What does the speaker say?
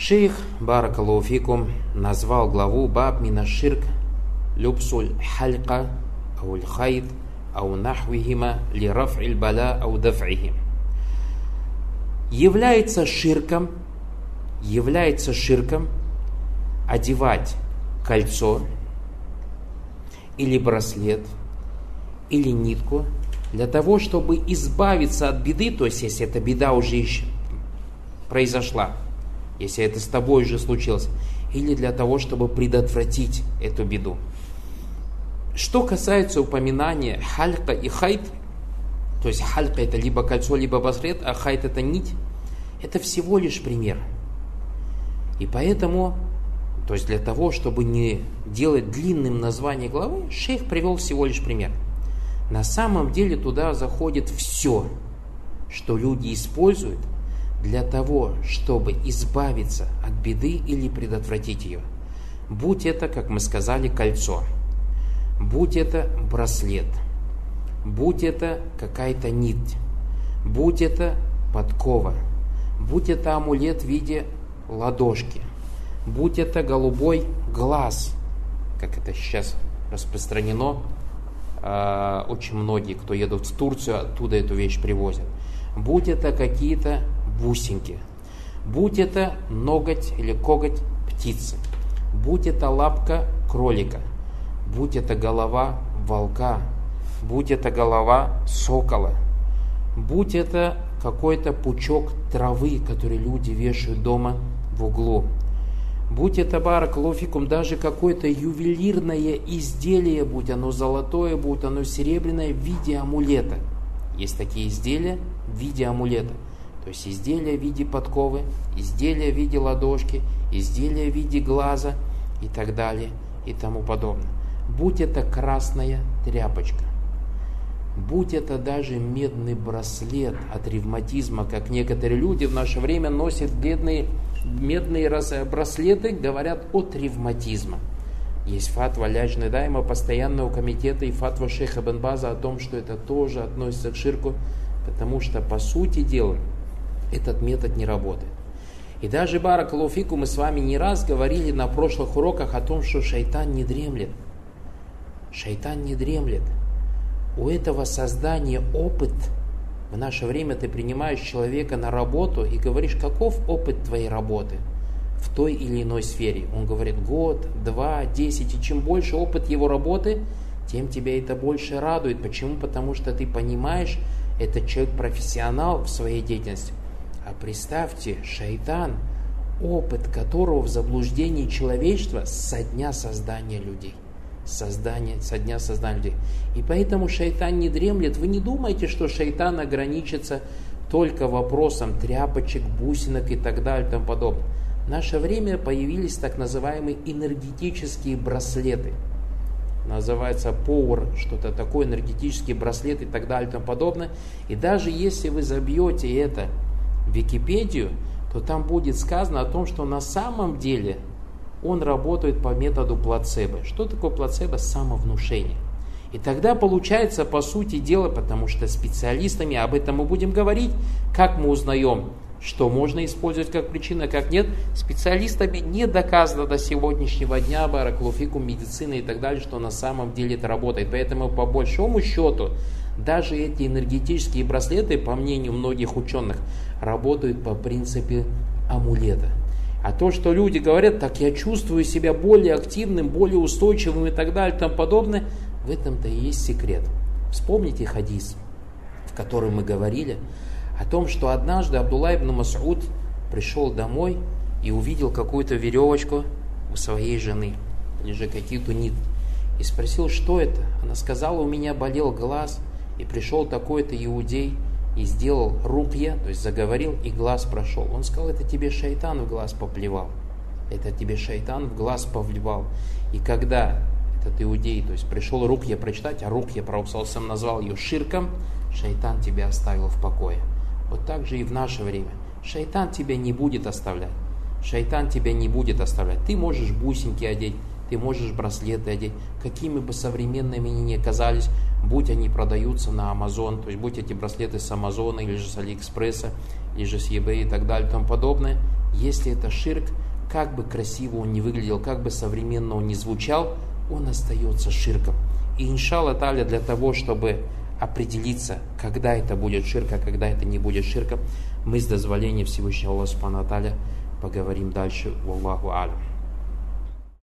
Шейх Баракаллаху фикум назвал главу «Баб мина ширк любсуль халька ауль хайд ау нахвихима ли раф'иль бала ау даф'ихим». Является ширком одевать кольцо или браслет или нитку для того, чтобы избавиться от беды, то есть если эта беда уже произошла, если это с тобой уже случилось, или для того, чтобы предотвратить эту беду. Что касается упоминания халька и хайт, то есть халька это либо кольцо, либо браслет, а хайт это нить, это всего лишь пример. И поэтому, то есть для того, чтобы не делать длинным название главы, шейх привел всего лишь пример. На самом деле туда заходит все, что люди используют для того, чтобы избавиться от беды или предотвратить ее. Будь это, как мы сказали, кольцо, будь это браслет, будь это какая-то нить, будь это подкова, будь это амулет в виде ладошки, будь это голубой глаз, как это сейчас распространено, очень многие, кто едут в Турцию, оттуда эту вещь привозят. Будь это какие-то бусинки, будь это ноготь или коготь птицы, будь это лапка кролика, будь это голова волка, будь это голова сокола, будь это какой-то пучок травы, который люди вешают дома в углу, будь это баракаллаху фикум, даже какое-то ювелирное изделие, будь оно золотое, будь оно серебряное, в виде амулета. Есть такие изделия в виде амулета. То есть изделия в виде подковы, изделия в виде ладошки, изделия в виде глаза и так далее и тому подобное. Будь это красная тряпочка, будь это даже медный браслет от ревматизма, как некоторые люди в наше время носят медные браслеты, говорят от ревматизма. Есть фатва Ляджны Дайма, постоянного комитета, и фатва шейха Ибн База о том, что это тоже относится к ширку, потому что по сути дела этот метод не работает. И даже баракаллаху фикум мы с вами не раз говорили на прошлых уроках о том, что шайтан не дремлет. Шайтан не дремлет. У этого создания опыт. В наше время ты принимаешь человека на работу и говоришь, каков опыт твоей работы в той или иной сфере. Он говорит, год, 2, 10. И чем больше опыт его работы, тем тебя это больше радует. Почему? Потому что ты понимаешь, этот человек профессионал в своей деятельности. А представьте, шайтан, опыт которого в заблуждении человечества со дня создания людей. Со дня создания людей. И поэтому шайтан не дремлет. Вы не думайте, что шайтан ограничится только вопросом тряпочек, бусинок и так далее и тому подобное. В наше время появились так называемые энергетические браслеты. Называется Power, что-то такое, энергетические браслеты и так далее и тому подобное. И даже если вы забьете это в Википедию, то там будет сказано о том, что на самом деле он работает по методу плацебо. Что такое плацебо? Самовнушение. И тогда получается, по сути дела, потому что специалистами, об этом мы будем говорить, как мы узнаем, что можно использовать как причина, как нет, специалистами не доказано до сегодняшнего дня, баракаллаху фикум, медицина и так далее, что на самом деле это работает. Поэтому по большому счету, даже эти энергетические браслеты, по мнению многих ученых, работают по принципу амулета. А то, что люди говорят, так я чувствую себя более активным, более устойчивым и так далее и тому подобное, в этом-то и есть секрет. Вспомните хадис, в котором мы говорили о том, что однажды Абдулла ибн Мас'уд пришел домой и увидел какую-то веревочку у своей жены, или же какие-то нитки, и спросил, что это. Она сказала, у меня болел глаз, и пришел такой-то иудей, и сделал рукья, то есть заговорил, и глаз прошел. Он сказал, это тебе шайтан в глаз поплевал. Это тебе шайтан в глаз повливал. И когда этот иудей, то есть пришел рукья прочитать, а рукья, пророк сам назвал ее ширком, шайтан тебя оставил в покое. Вот так же и в наше время. Шайтан тебя не будет оставлять. Шайтан тебя не будет оставлять. Ты можешь бусинки одеть, ты можешь браслеты одеть, какими бы современными они ни оказались, будь они продаются на Amazon, то есть будь эти браслеты с Амазона или же с Алиэкспресса, или же с eBay и так далее и тому подобное, Если это ширк, как бы красиво он ни выглядел, как бы современно он ни звучал, он остается ширком. И иншаллах та'аля, для того, чтобы определиться, когда это будет ширк, а когда это не будет ширком, мы с дозволения Всевышнего Аллаха Субхану ва Тааля поговорим дальше. Валлаху алям.